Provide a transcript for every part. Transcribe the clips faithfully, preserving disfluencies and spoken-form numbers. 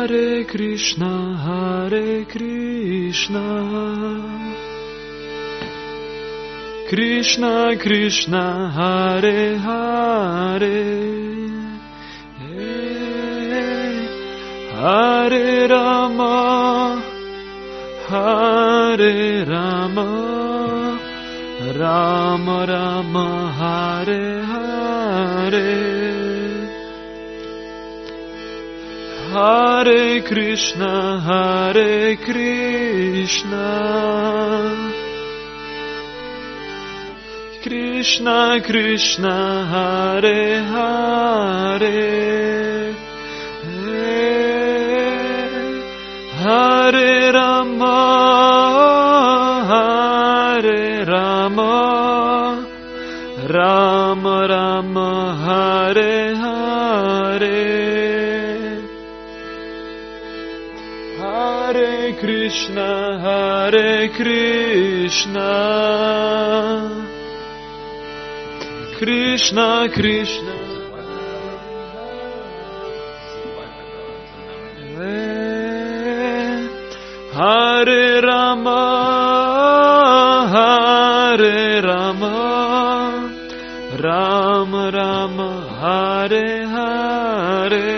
Hare Krishna, Hare Krishna, Krishna Krishna, Hare Hare, Hare Rama, Hare Rama, Rama Rama, Hare Hare, Hare Krishna, Hare Krishna, Krishna Krishna, Hare Hare, Hare Rama, Hare Rama, Rama Rama, Hare Hare, Hare Krishna, Hare Krishna, Krishna Krishna, Hare Rama, Hare Rama, Rama Rama, Hare Hare,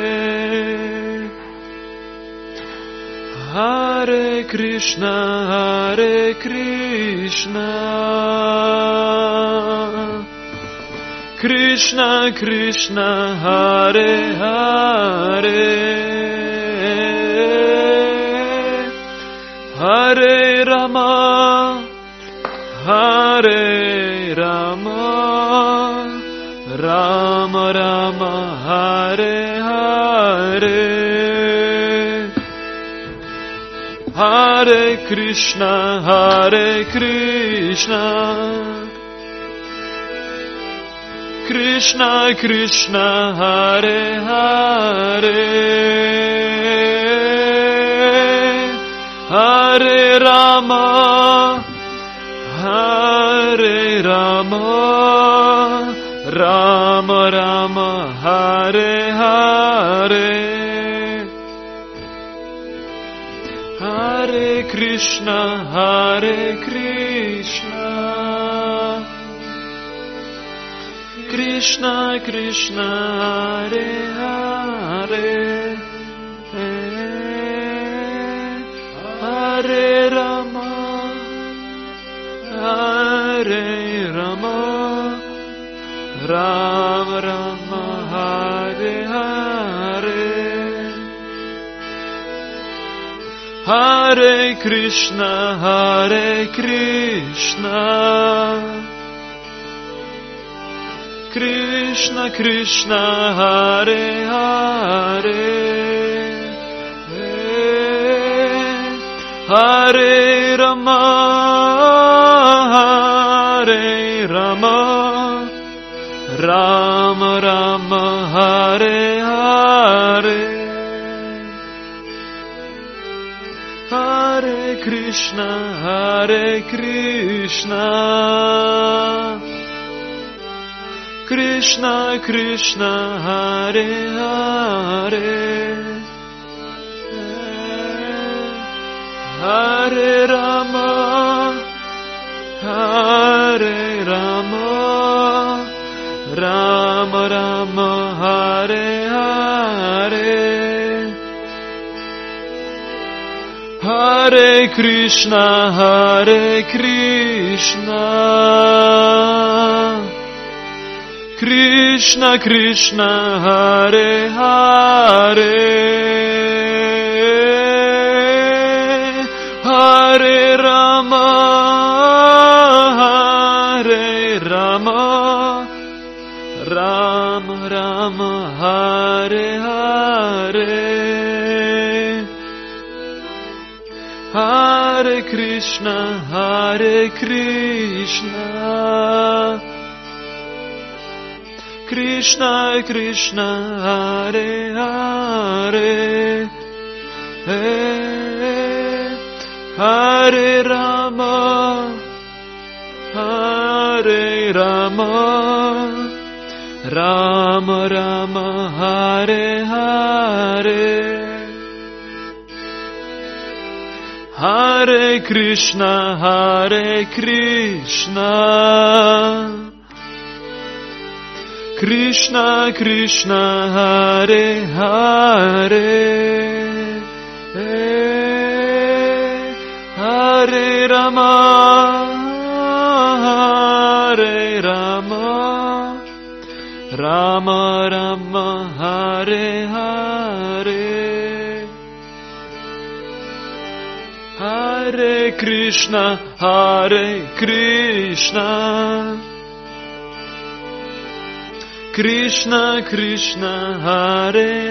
Hare Krishna, Hare Krishna, Krishna Krishna, Hare Hare, Hare Rama, Hare Rama, Rama Rama, Hare Hare, Hare Krishna, Hare Krishna, Krishna Krishna, Hare Hare, Hare Rama, Hare Rama, Rama Rama, Hare Hare, Hare Krishna, Hare Krishna, Krishna Krishna, Hare Hare, Hare Rama, Hare Rama, Rama Rama, Hare Hare, Hare Krishna, Hare Krishna, Krishna Krishna, Hare Hare, Hare Rama, Hare Rama, Rama Rama, Hare Hare, Hare Krishna, Hare Krishna, Krishna Krishna, Hare Hare, Hare Rama, Hare Rama, Rama Rama, Hare Hare, Hare Krishna, Hare Krishna, Krishna Krishna, Hare Hare, Hare Rama, Hare Rama, Rama Rama, Hare Hare, Hare Krishna, Hare Krishna, Krishna Krishna, Hare Hare, Hare Rama, Hare Rama, Rama Rama, Hare Hare, Hare Krishna, Hare Krishna, Krishna Krishna, Hare Hare, Hare Rama, Hare Rama, Rama Rama, Hare Hare, Hare Krishna, Hare Krishna, Krishna Krishna, Hare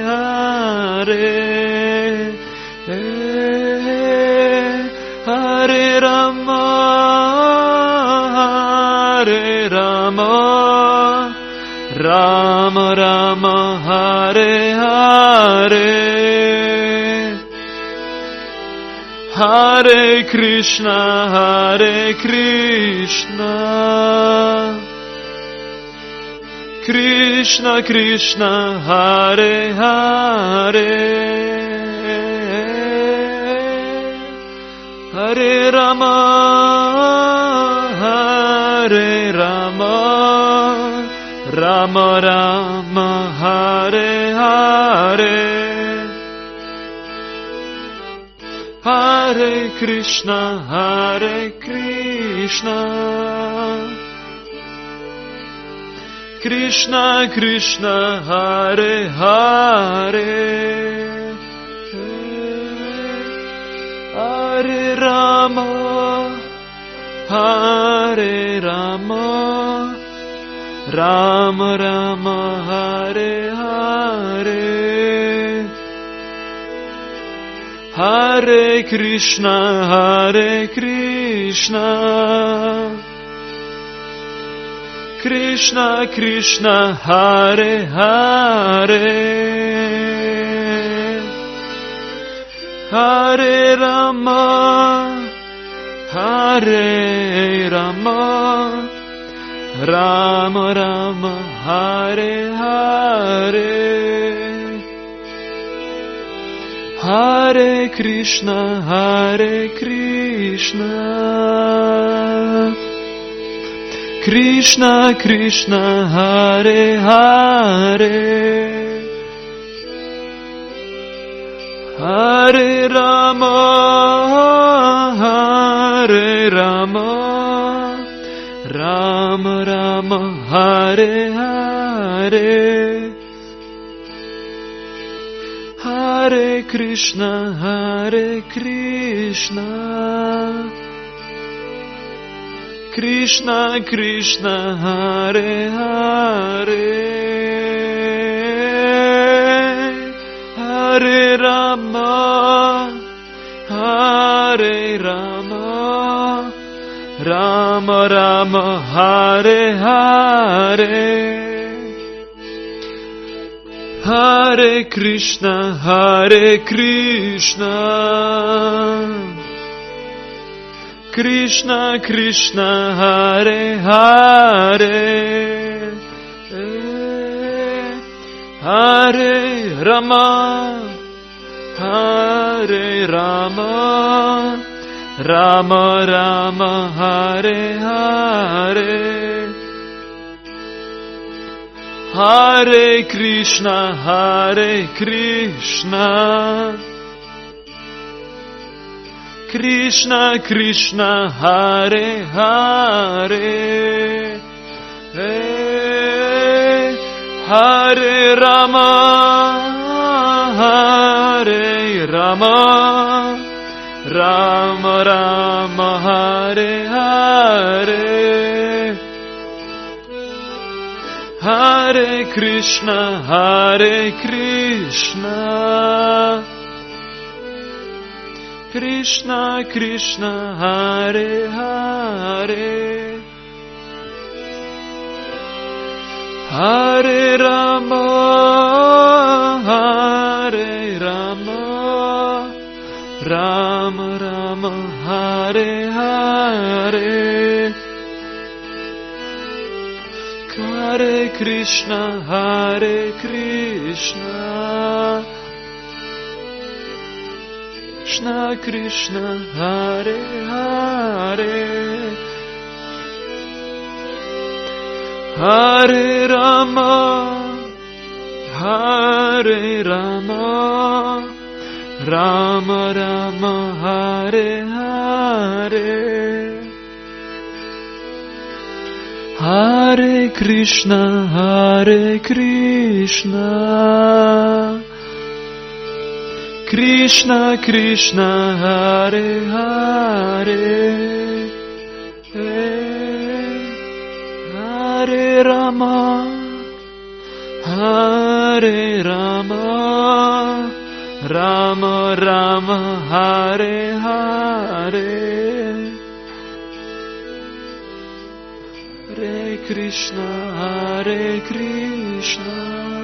Hare, Hare Rama, Hare Rama, Rama Rama, Hare Hare, Hare Krishna, Hare Krishna, Krishna Krishna, Hare Hare, Hare Rama, Hare Rama, Rama Rama, Hare Hare, Hare Krishna, Hare Krishna, Krishna Krishna, Hare Hare, Hare Rama, Hare Rama, Rama Rama, Hare Hare, Hare Krishna, Hare Krishna, Krishna Krishna, Hare Hare, Hare Rama, Hare Rama, Rama Rama, Hare Hare, Hare Krishna, Hare Krishna, Krishna Krishna, Hare Hare, Hare Rama, Hare Rama, Rama Rama, Hare Hare, Hare Krishna, Hare Krishna, Krishna Krishna, Hare Hare, Hare Rama, Hare Rama, Rama Rama, Hare Hare, Hare Krishna, Hare Krishna, Krishna Krishna, Hare Hare, Hare Rama, Hare Rama, Rama Rama, Hare Hare, Hare Krishna, Hare Krishna, Krishna Krishna, Hare Hare, Hare Rama, Hare Rama, Rama Rama, Hare Hare, Hare Krishna, Hare Krishna, Krishna Krishna, Hare Hare, Hare Rama, Hare Rama, Rama Rama, Hare Hare, Hare Krishna, Hare Krishna, Krishna, Krishna, Hare Hare, Hare Rama, Hare Rama, Rama Rama, Hare Hare, Hare Krishna, Hare Krishna, Krishna Krishna, Hare Hare, Hare Rama, Hare Rama, Rama Rama, Hare Hare, Hare Krishna, Hare Krishna,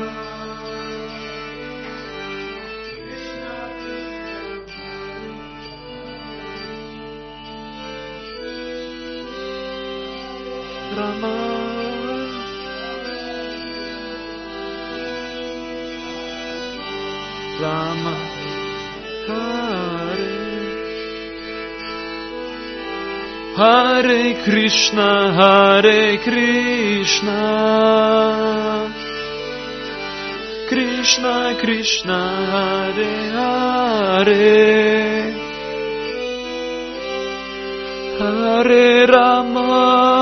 Rama, Rama, Hare, Hare Krishna, Hare Krishna, Krishna Krishna, Hare Hare, Hare Rama,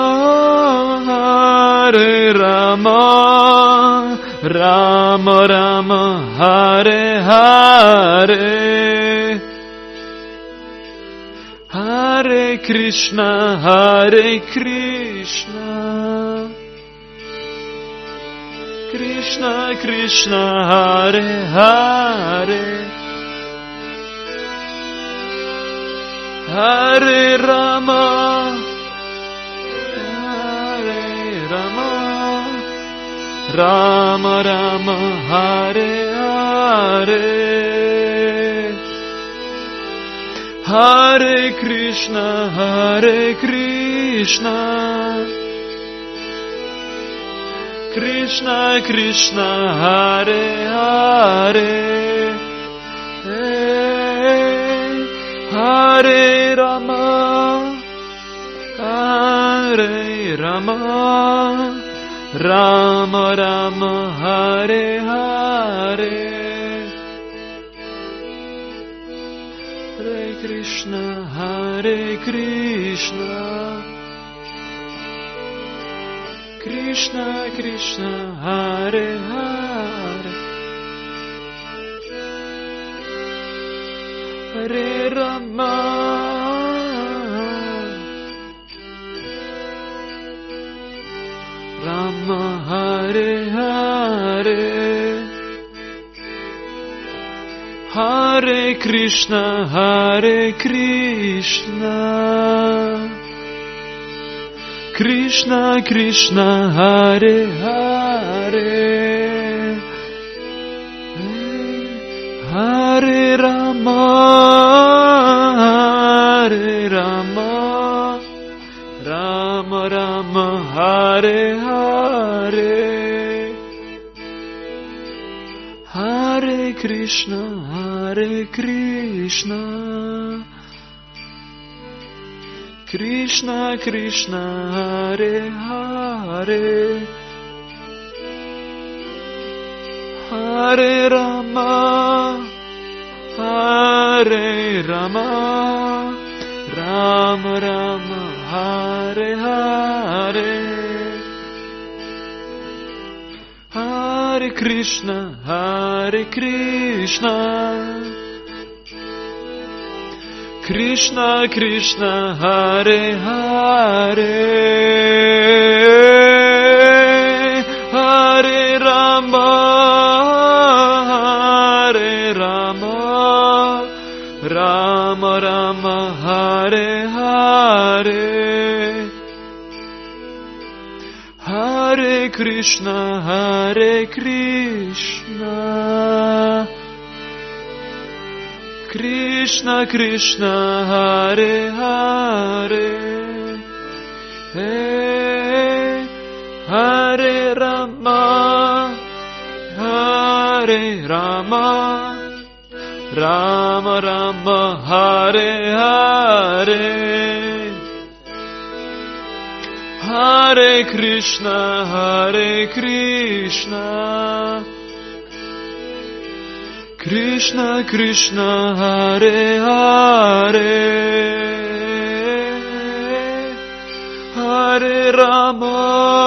Hare Rama, Rama Rama, Hare Hare, Hare Krishna, Hare Krishna, Krishna Krishna, Hare Hare, Hare Rama, Hare Rama, Rama Rama, Hare Hare, Hare Krishna, Hare Krishna, Krishna Krishna, Hare Hare, Hare Rama, Hare Rama, Rama Rama, Hare Hare, Hare Krishna, Hare Krishna, Krishna Krishna, Hare Hare, Hare Rama, Rama, Hare Hare, Hare Krishna, Hare Krishna, Krishna Krishna, Hare Hare, Hare Rama, Hare Rama, Rama Rama, Hare Hare, Hare Krishna, Hare Krishna, Krishna Krishna, Hare Hare, Hare Rama, Hare Rama, Rama Rama, Hare Hare, Hare Krishna, Hare Krishna, Krishna Krishna, Hare Hare, Hare Rama, Hare Rama, Rama Rama, Hare Hare, Hare Krishna, Hare Krishna, Krishna Krishna, Hare Hare, Hare Rama, Hare Rama, Rama Rama Hare Hare Hare Krishna Hare Krishna Krishna Krishna Hare Hare Hare Rama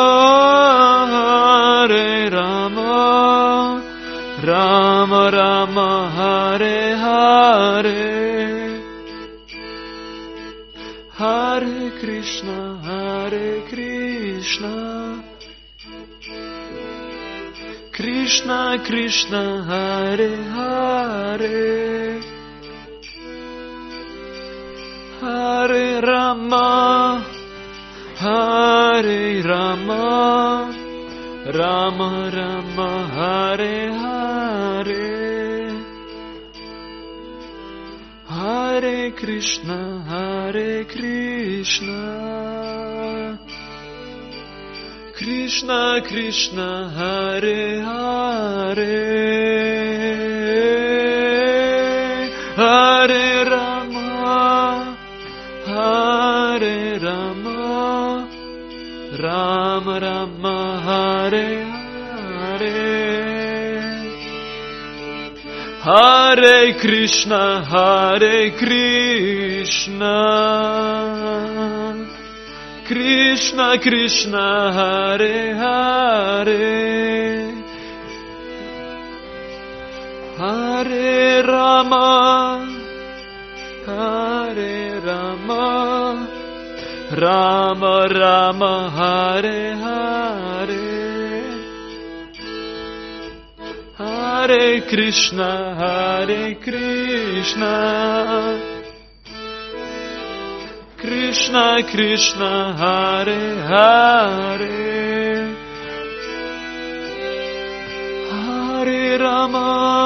Hare Rama Rama Rama Hare Hare Hare Krishna Hare Krishna Krishna Krishna Hare Hare Hare Rama Hare Rama Rama Rama Hare Hare Hare Krishna Hare Krishna Krishna Krishna Hare Hare Hare Rama Hare Rama Rama Rama Hare Hare Hare Krishna Hare Krishna Krishna Krishna Hare Hare Hare Rama Hare Rama Rama Rama Hare Hare Hare Krishna Hare Krishna Krishna Krishna Hare Hare Hare Rama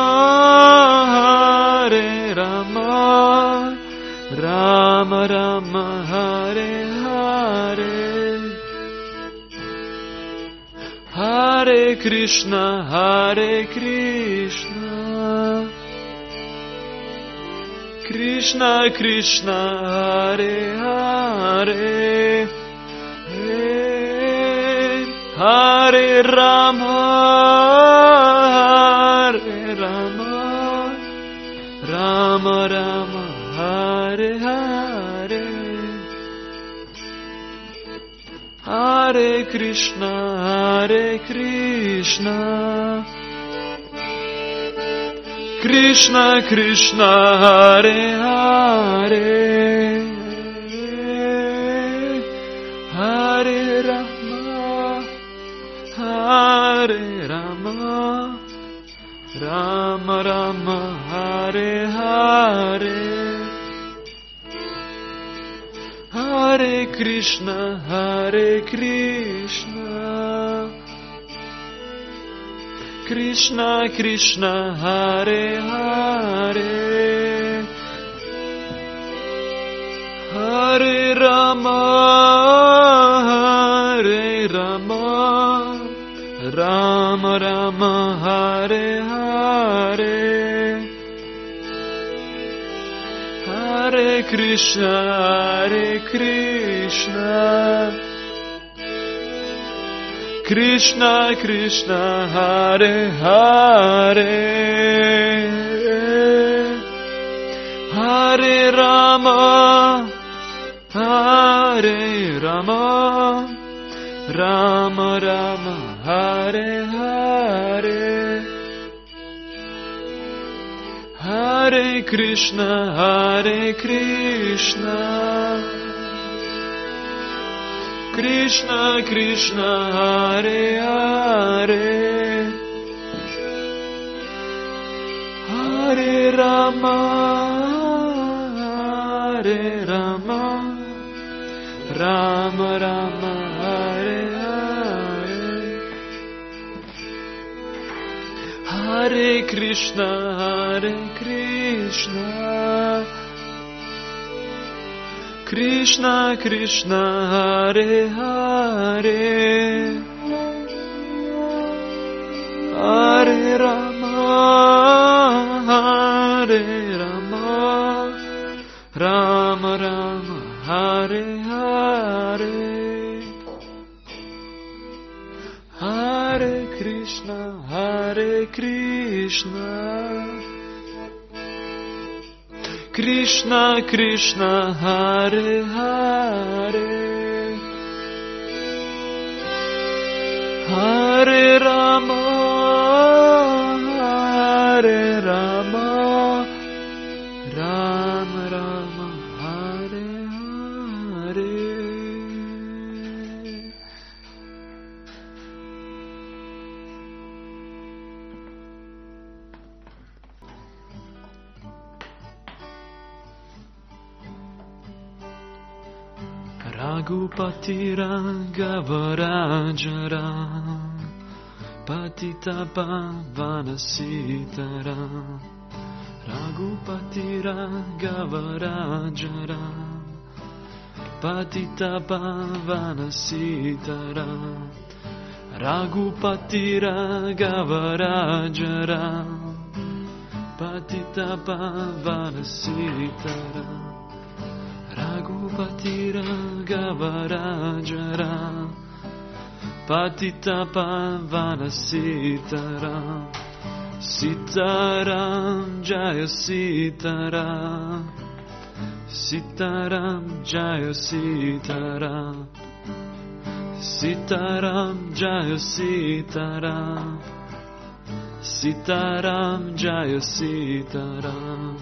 Hare Rama Rama Rama Hare Hare Hare Krishna Hare Krishna Krishna Krishna Hare Hare Hare Rama Hare Rama Rama Rama Hare Hare Hare Krishna Hare Krishna Krishna Krishna Hare Hare Hare Rama Hare Rama Rama Rama Hare Hare Hare Krishna Hare Krishna Krishna Krishna Hare Hare Hare Rama Hare Rama Rama Rama Hare Hare Hare Krishna Hare Krishna Krishna Krishna Hare Hare Hare Rama Hare Rama Rama Rama Hare Hare Hare Krishna Hare Krishna Krishna Krishna Hare Hare Hare Rama Hare Rama Rama Rama Hare Hare Hare Krishna Hare Krishna Krishna Krishna Hare Hare Hare Rama Hare Rama, Rama Rama, Hare Hare, Hare Krishna, Hare Krishna, Krishna Krishna, Hare Hare, Hare Rama, Hare Rama, Rama Rama, Hare Hare. Raghupati Raghavarajara, Patita Pavana Sitara, Raghupati Raghavarajara, Patita Pavana Sitara, Raghupati Raghavarajara, Patita Pavana Sitara, Raghupati Raghavarajara, Patita Pavana Sitaram, Sitaram Jaya Sitaram, Sitaram Jaya Sitaram, Sitaram Jaya Sitaram, Sitaram Jaya Sitaram,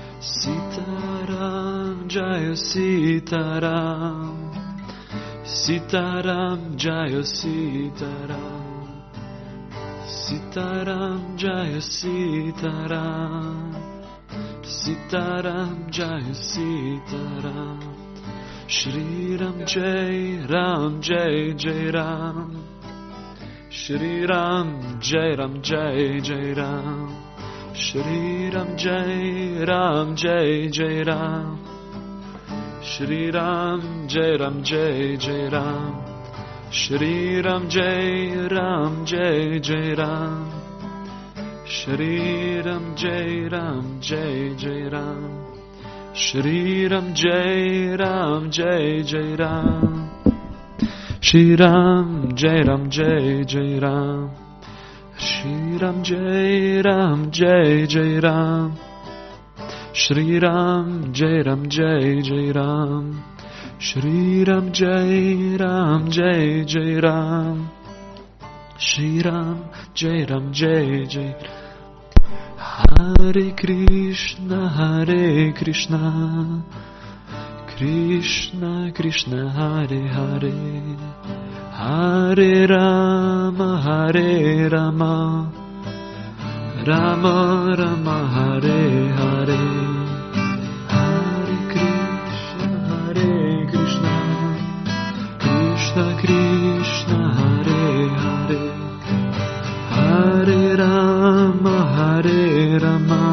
Sitaram Jaya Sitaram, Sitaram Jaya Sitaram, Sitaram Jaya Sitaram, Sitaram Jaya Sitaram, Shri Ram Jai Ram Jai Jai Ram, Shri Ram Jai Ram Jai Jai Ram, Shri Ram Jai Ram Jai Jai Ram, Shri Ram Jai Ram Jai Jai Ram, Shri Ram Jai Ram Jai Jai Ram, Shri Ram Jai Ram Jai Jai Ram, Shri Ram Jai Ram Jai Jai Ram, Shri Ram Jai Ram Jai Jai Ram, Shri Ram Jai Ram Jai Jai Ram, Shri Ram Jai Ram Jai Jai Ram, Shri Ram Jai Ram Jai Jai Ram, Shri Ram Jai Ram Jai Jai Ram. Hare Krishna, Hare Krishna, Krishna Krishna, Hare Hare, Hare Rama, Hare Rama, Rama Rama, Hare Hare, Hare Krishna, Hare Krishna, Krishna Krishna, Hare Hare, Hare Rama, Hare Rama,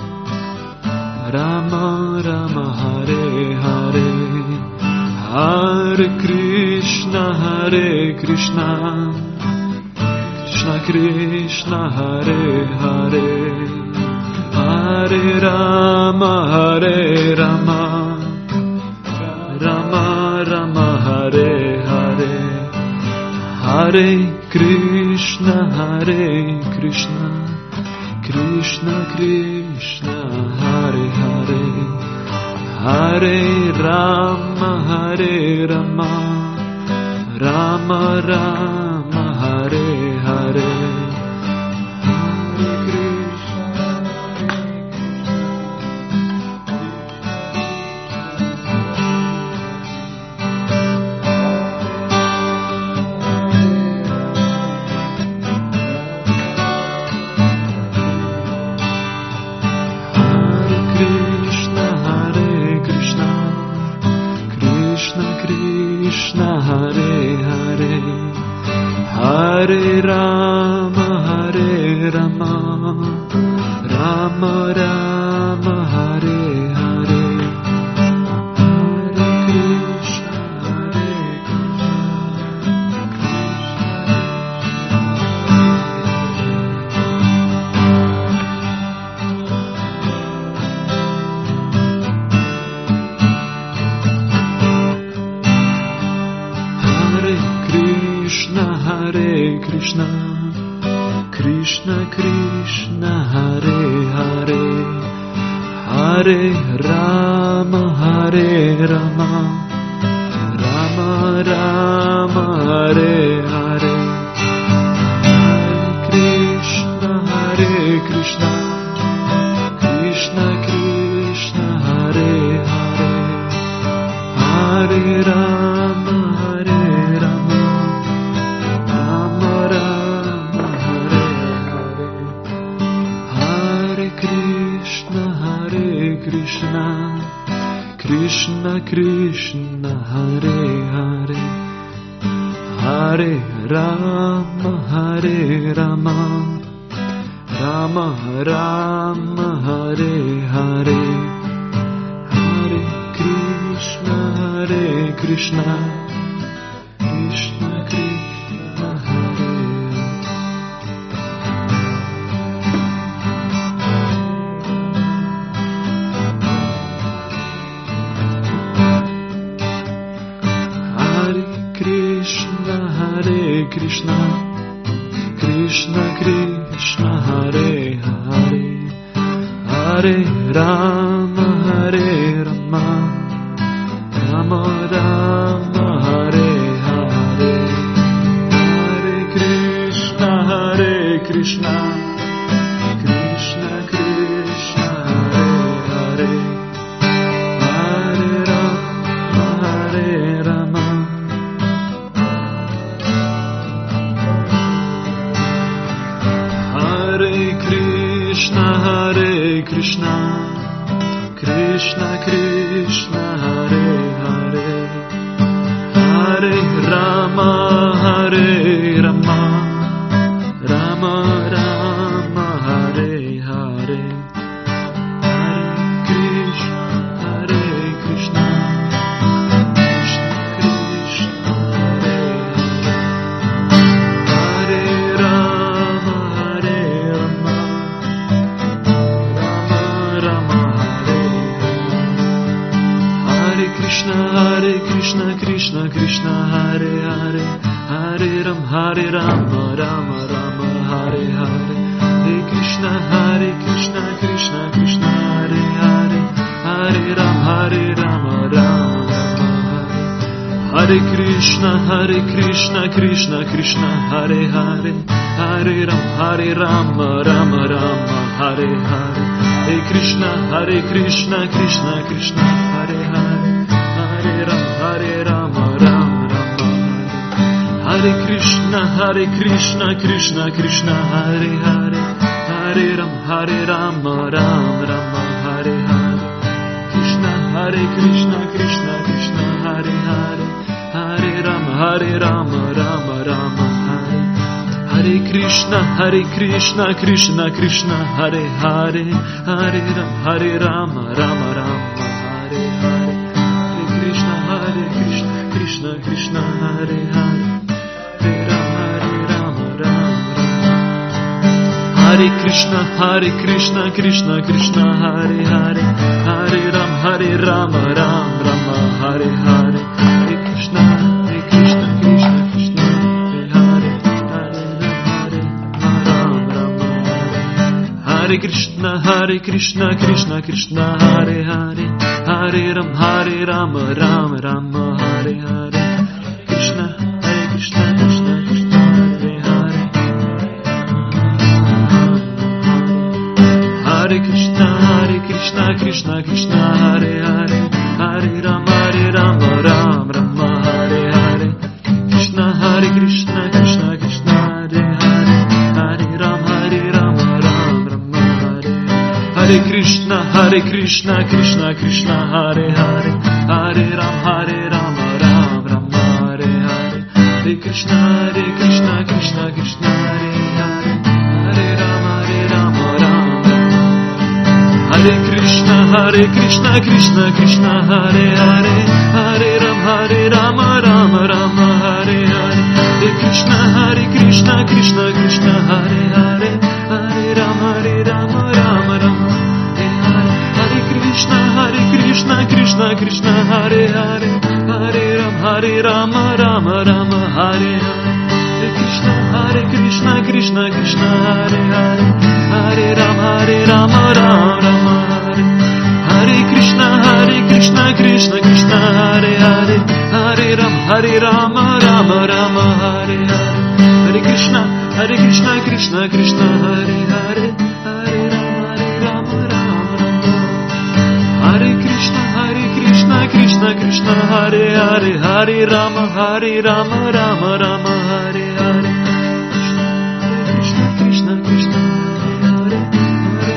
Rama Rama, Hare Hare, Hare Krishna, Hare Krishna, Krishna Krishna, Hare Hare, Hare Rama, Hare Rama, Rama Rama, Hare Hare, Hare Krishna, Hare Krishna, Krishna Krishna, Hare Hare, Hare Rama, Hare Rama, Rama Rama, Hare Hare, Hare Krishna, Hare Krishna, Hare Krishna, Krishna Krishna, Hare Hare, Hare Rama, Hare Rama, Rama Rama, Hare Hare, Hare Krishna, Hare Krishna, Krishna, Krishna Krishna, Hare Hare, Hare Rama, Hare Rama, Rama Rama, Hare Hare, Hare Krishna, Hare Krishna, Krishna Krishna, Hare Hare, Hare Rama, Hare Rama, Rama Rama, Hare Hare, Hare Krishna, Hare Krishna, Krishna Krishna, Hare Hare, Hare Rama, Hare Rama, Rama Rama, Hare Hare, Hare Krishna, Hare Krishna, Krishna Krishna, Hare Hare Krishna, Hare Krishna, Krishna Krishna, Hare Hare, Hare Rama, Hare Rama, Rama Rama, Hare Hare, Hare Krishna, Hare Krishna, Krishna Krishna, Hare Hare, Hare Rama, Hare Rama, Hare Krishna, Hare Krishna, Krishna Krishna, Hare Hare, Hare Rama, Hare Rama, Rama Rama, Hare Hare, Hare Krishna, Hare Krishna, Krishna Krishna, Hare Hare, Hare Rama, Hare Rama, Rama Rama, Hare Hare Krishna, Hare Krishna, Krishna Krishna, Hare Hare, Hare Ram, Hare Rama, Rama Rama, Hare Hare, Hare Krishna, Hare Krishna, Krishna Krishna, Hare Hare, Hare Ram, Hare Rama, Rama Rama, Hare Krishna, Hare Krishna, Krishna Krishna, Hare Hare, Hare Ram, Hare Rama, Rama Rama, Hare Hare, Hare Krishna, Hare Krishna, Krishna Krishna, Hare Hare, Hare Ram, Hare Rama, Rama Rama, Hare Krishna, Hare Krishna, Krishna Krishna, Hare Hare, Hare Ram, Hare Rama, Rama Rama, Hare Hare, Krishna, Hare Krishna, Krishna Krishna, Hare Hare, Hare Ram, Hare Rama, Rama Rama, Hare, Hare Krishna, Hare Krishna, Krishna Krishna, Hare Hare, Hare Ram, Hare Rama, Rama Rama, Hare Hare, Hare Krishna, Hare Krishna, Krishna Krishna, Hare Hare, Hare Ram, Hare Rama, Rama Rama, Hare Krishna, Hare Krishna, Krishna Krishna, Hare Hare, Hare Ram, Hare Rama, Rama Rama, Hare Hare, Hare Krishna, Hare Krishna, Krishna Krishna, Hare Hare, Hare Ram, Hare Rama, Rama Rama, Hare Krishna, Hare Krishna, Krishna Krishna, Hare Hare, Hare Ram, Hare Rama, Rama Rama, Hare Hare, Krishna, Hare Krishna, Krishna Krishna, Hare Hare, Hare Krishna, Hare Krishna, Krishna Krishna, Hare Hare, Hare Rama, Hare Rama, Rama Rama, Hare Hare, Krishna, Hare Krishna, Krishna Krishna, Hare Hare, Hare Rama, Hare Rama, Rama Rama, Hare Hare Krishna, Hare Krishna, Krishna Krishna, Hare Hare, Hare Rama, Hare Rama, Rama Rama, Hare Hare, Hare Krishna, Hare Krishna, Krishna Krishna, Hare Hare, Hare Rama, Hare Rama, Rama Rama, Hare Krishna, Hare Krishna, Krishna Krishna, Hare Hare, Hare Rama, Hare Rama, Rama Rama, Hare Hare, Hare Krishna, Hare Krishna, Krishna Krishna, Hare Hare, Hare Rama, Hare Rama, Rama Rama, Hare Krishna, Hare Krishna, Krishna Krishna, Hare Hare, Hare Rama, Hare Rama, Rama Rama, Hare Hare, Hare Krishna, Hare Hare Krishna, Krishna Krishna, Hare Hare, Hare Rama, Hare Rama, Rama Rama, Hare Hare Krishna, Hare Krishna, Krishna Krishna, Hare Hare, Hare Rama, Hare Rama, Rama Rama, Hare Hare, Hare Krishna, Hare Krishna, Krishna Krishna, Hare Hare, Hare Rama, Hare Rama, Rama Rama, Hare Krishna, Hare Krishna, Krishna Krishna, Hare Hare, Hare Rama, Hare Rama, Rama Rama, Hare Hare, Krishna, Krishna Krishna, Hare Hare,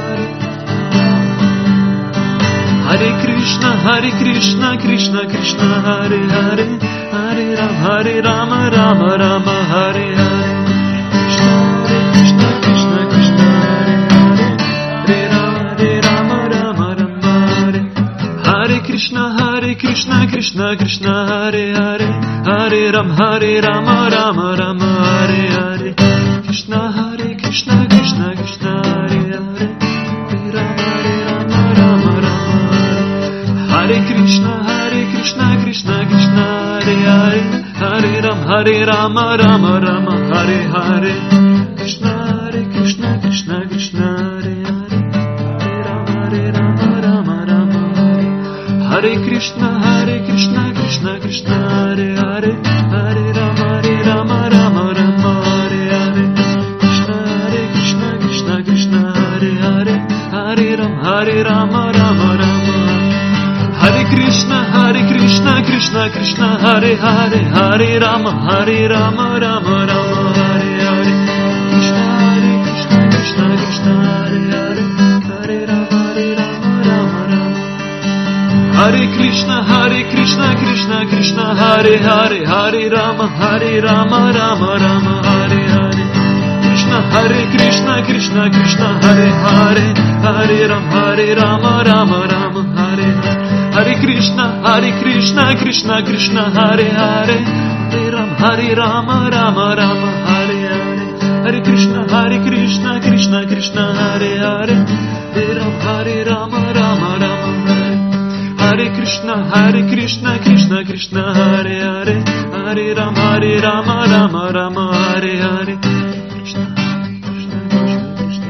Hare Krishna, Hare Krishna, Krishna Krishna, Hare Hare, Hare Rama, Hare Rama, Rama Rama, Hare Hare, Hare Krishna, Krishna Krishna, Hare Hare, Hare Rama, Hare Rama, Rama Rama, Hare Hare Krishna, Hare Krishna, Krishna Krishna, Hare Hare, Hare Rama, Hare Rama, Rama Rama, Hare Hare, Krishna, Hare Krishna, Krishna Krishna, Hare Hare, Hare Rama, Hare Rama, Rama Rama, Hare Krishna, Hare Krishna, Krishna Krishna, Hare Hare, Hare Rama, Hare Rama, Rama Rama, Hare Hare, Krishna, Hare Krishna, Krishna Krishna, Hare Hare, Hare Rama, Hare Rama, Rama Rama, Hare Krishna, Hare Krishna, Krishna Krishna, Hare Hare, Hare Rama, Hare Rama, Rama Rama, Hare Hare, Krishna, Hare Krishna, Krishna Krishna, Hare Hare, Hare Rama, Hare Rama, Rama Rama, Hare Krishna, Hare Krishna, Krishna Krishna, Hare Hare, Hare Rama, Hare Rama, Rama Rama, Hare Hare, Krishna, Hare Krishna, Krishna Krishna, Hare Hare, Hare Rama, Hare Rama, Rama Rama, Hare Krishna, Hare Krishna, Krishna Krishna, Hare Hare, Hare Rama, Hare Rama, Rama Rama, Hare Hare, Krishna, Hare Krishna, Krishna Krishna, Hare Hare, Hare Rama, Hare Rama, Rama Rama, Hare Hare, Hare Krishna, Hare Krishna, Krishna Krishna, Hare Hare, Hare Rama, Hare Rama, Rama Rama, Hare Hare, Hare Krishna, Hare Krishna, Krishna Krishna, Hare Hare, Hare Rama, Hare Rama, Rama Rama, Hare Krishna, Hare Krishna, Krishna Krishna, Hare Hare, Hare Rama, Hare Rama, Rama Rama, Hare Hare, Krishna, Krishna, Krishna Krishna,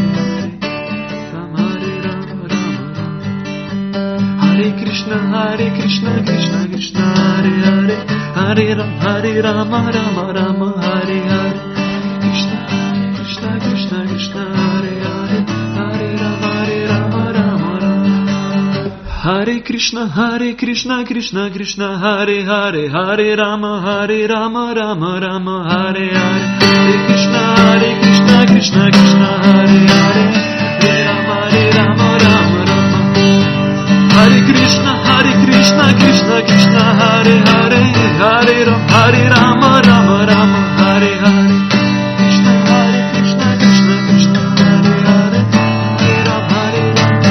Rama, Hare Rama, Rama Rama, Hare Krishna, Hare Krishna, Krishna Krishna, Hare Hare, Hare Rama, Hare Rama, Rama Rama, Hare Hare, Krishna, Krishna, Krishna Krishna, Hare Hare, Hare Rama, Hare Rama, Rama Rama, Hare Krishna, Hare Krishna, Krishna Krishna, Hare Hare, Hare Rama, Hare Rama, Rama Rama, Hare Hare, Hare Krishna, Hare Krishna, Krishna Krishna, Hare Hare, Hare Rama, Hare Rama, Rama Rama, Hare Krishna, Hare Krishna, Krishna Krishna, Hare Hare, Hare Rama, Hare Rama, Rama Rama, Hare Hare, Krishna, Hare Krishna, Krishna Krishna, Hare Hare, Hare Rama, Hare Rama,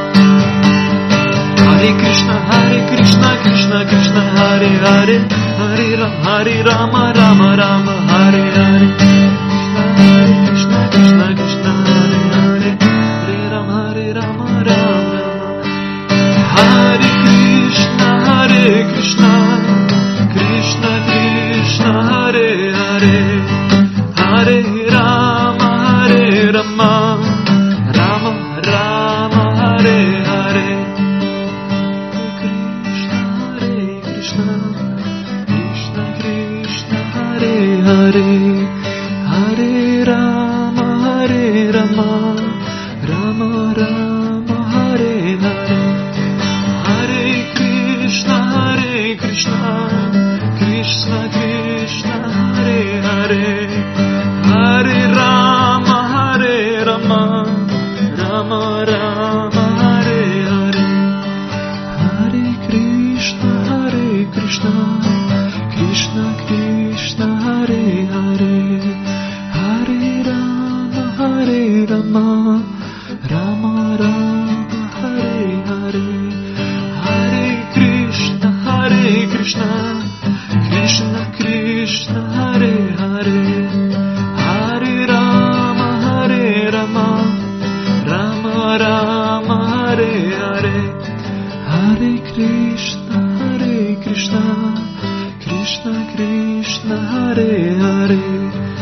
Hare Krishna, Hare Krishna, Krishna Krishna, Hare Hare, Hare Rama, Hare Rama, Rama Rama, Hare Hare, Krishna, Hare Krishna, Krishna Krishna, Hare Hare, Hare Rama, Hare Rama, Rama Rama, Hare Krishna, Hare Krishna, Krishna Krishna, Hare Hare, Hare Rama, Hare Rama, Rama Rama, Hare Hare, Hare Hare Rama, Hare Rama, Rama Rama, Hare Hare, Hare Krishna, Hare Krishna, Krishna Krishna, Hare Hare, Hare Rama, Hare Rama, Rama Rama, Hare Hare, Hare Krishna, Hare Krishna, Krishna Krishna, Hare Hare, Hare Rama, Hare Rama, Rama Rama, Hare Hare, Hare Krishna, Hare Krishna, Krishna Krishna, Hare Hare, Hare Rama, Hare Rama, Rama Rama, Hare Hare, Hare Krishna, Hare Krishna, Krishna Krishna, Hare Hare,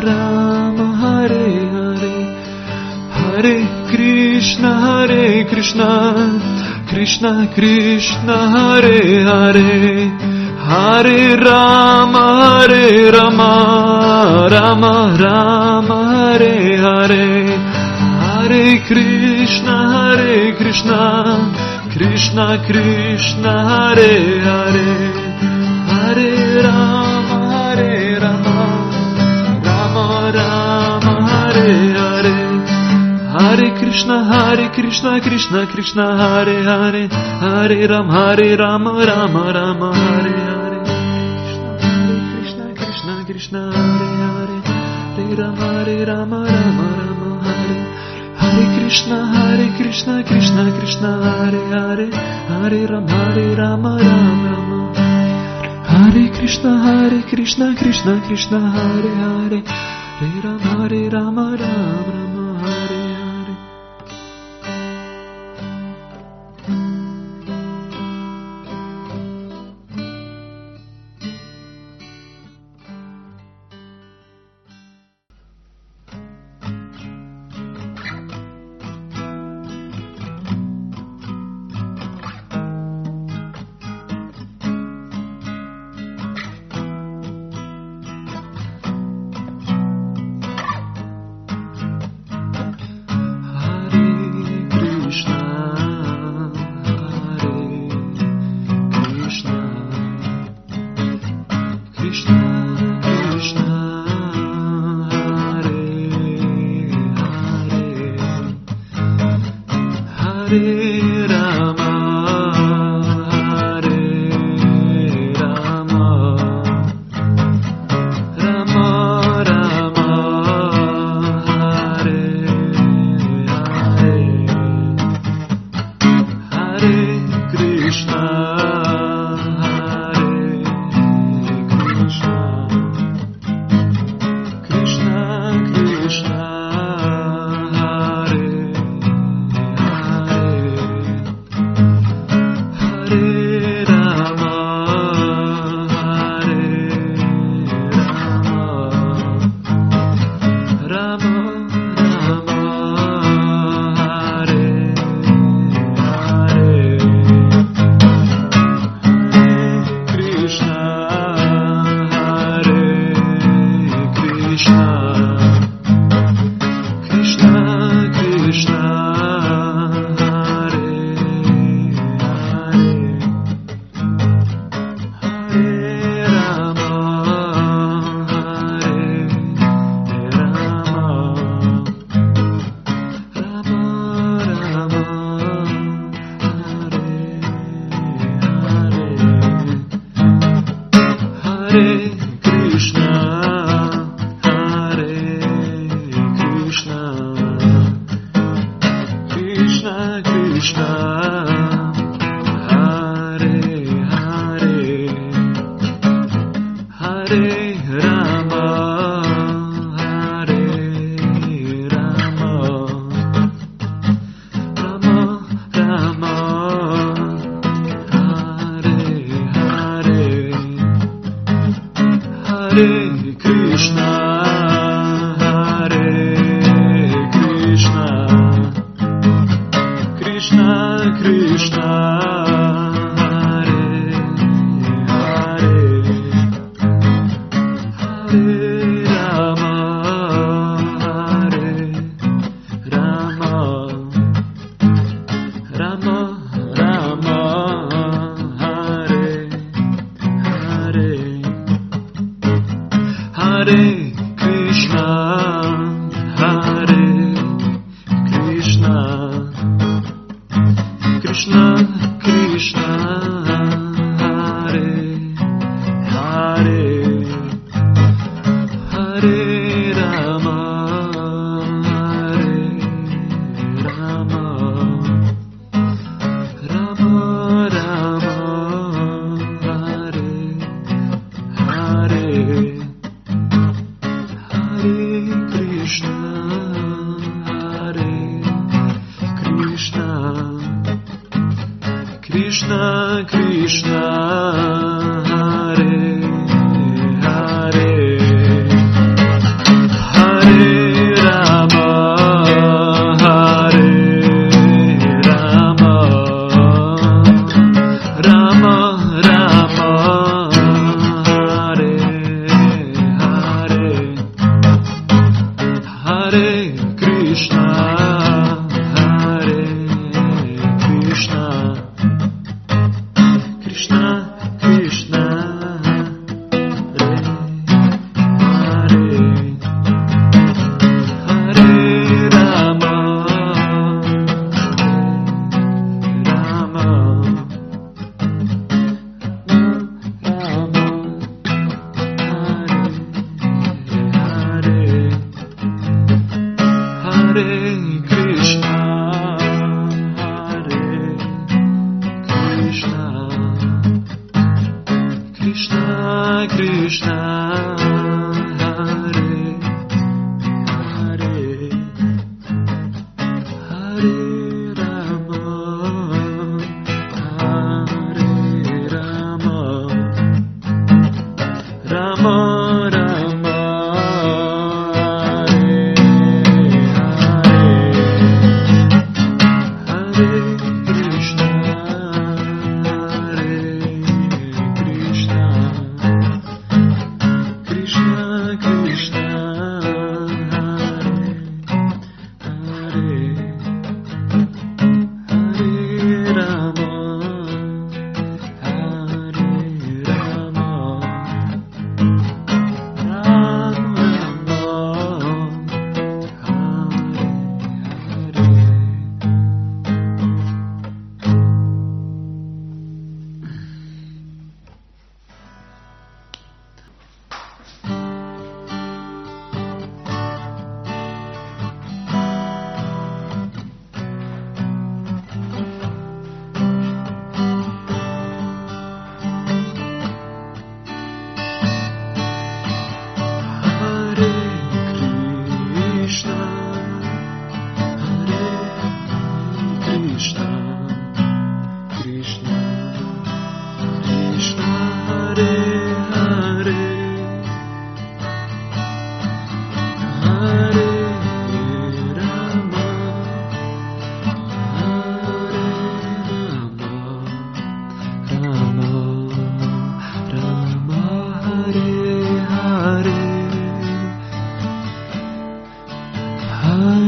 Rama, Hare Hare, Hare Krishna, Hare Krishna, Krishna Krishna, Hare Hare, Hare Rama, Hare Rama, Rama Rama, Hare Hare, Hare Krishna, Hare Krishna, Krishna Krishna, Hare Hare, Hare Rama, Hare Rama, Rama Rama, Hare Hare, Hare Krishna, Hare Krishna, Krishna Krishna, Hare Hare, Hare Rama, Hare Rama, Rama Rama, Hare Hare, Krishna Krishna, Krishna Hare Hare, Hare Rama, Hare Rama, Rama Rama, Hare Hare Krishna, Hare Krishna, Krishna Krishna, Hare Hare, Hare Rama, Hare Rama, Rama Rama, Hare Krishna, Hare Krishna, Krishna Krishna, Hare Hare, Hare Rama, Hare Rama, Rama Rama, Hare Hare.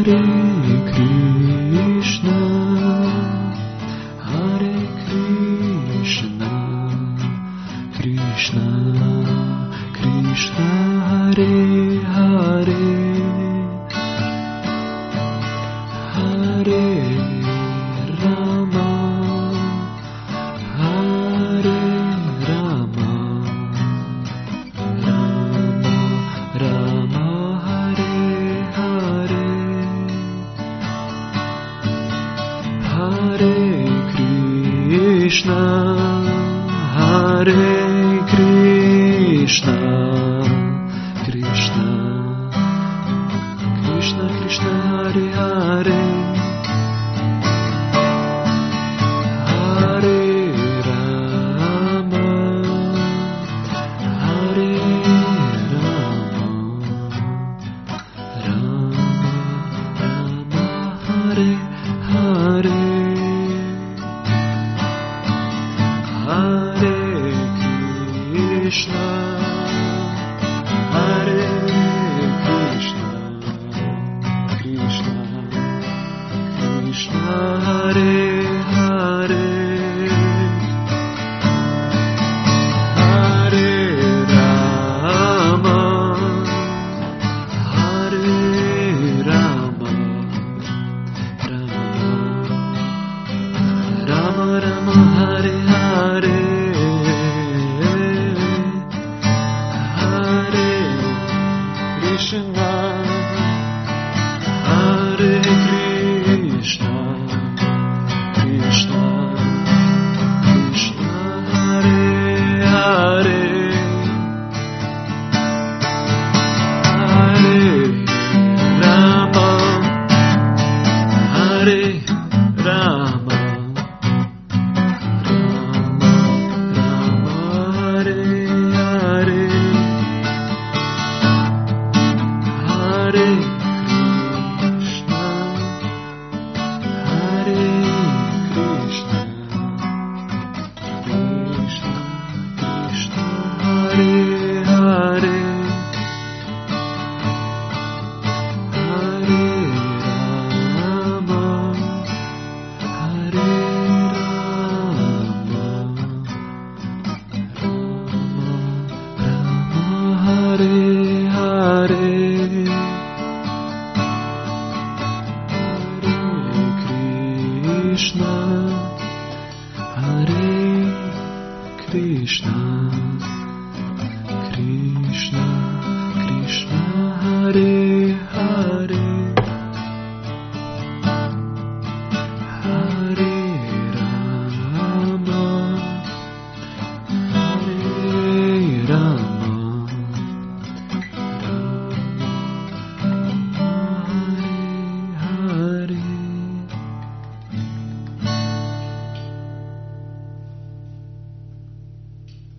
Hare Krishna, Hare Krishna, Krishna, Krishna, Hare Hare, Hare Rama, Hare Rama, Rama Rama, Hare Hare, Hare Krishna, Hare Krishna, Krishna, Krishna, Krishna, Hare Hare, Hare Rama, Hare Rama, Rama Rama, Hare Hare, Hare Krishna, Hare Krishna, Krishna, Krishna, Hare Hare, Hare Rama, Hare Rama, Rama Rama, Rama Hare Hare, Hare Krishna, Hare Krishna, Krishna, Krishna, Hare Hare, Hare Rama, Hare Rama, Rama Rama, Hare Hare, Hare Krishna, Hare Krishna, Krishna, Krishna, Hare Hare, Hare Rama, Hare Rama, Rama Rama, Hare Hare, Hare Krishna, Hare Krishna.